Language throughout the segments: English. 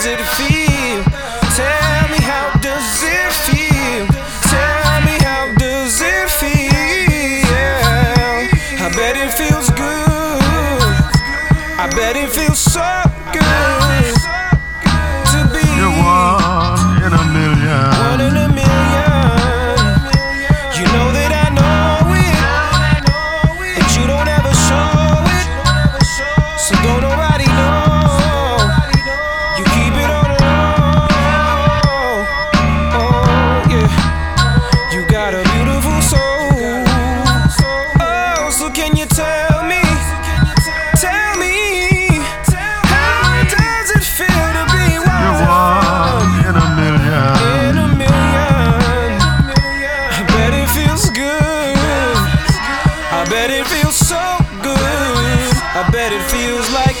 does it feel? Tell me, how does it feel? Tell me, how does it feel? I bet it feels good. I bet it feels so good to be one in a million. One in a million. You know that I know it, but you don't ever show it. So don't nobody know. You keep it on the low. Oh yeah. You got a beautiful soul. Oh, so can you tell me? Tell me, how does it feel to be one in a million? In a million. I bet it feels good. I bet it feels so good. I bet it feels like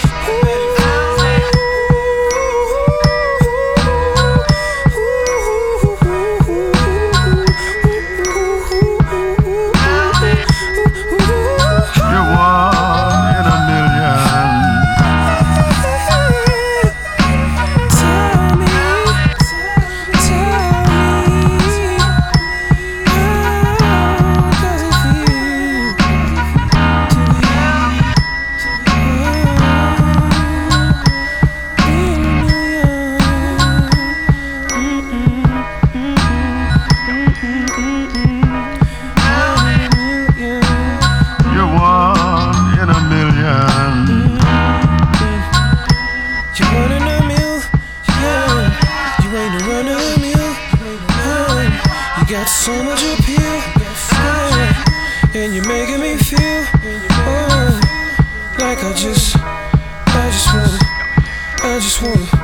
you got so much appeal, and you're making me feel like I just wanna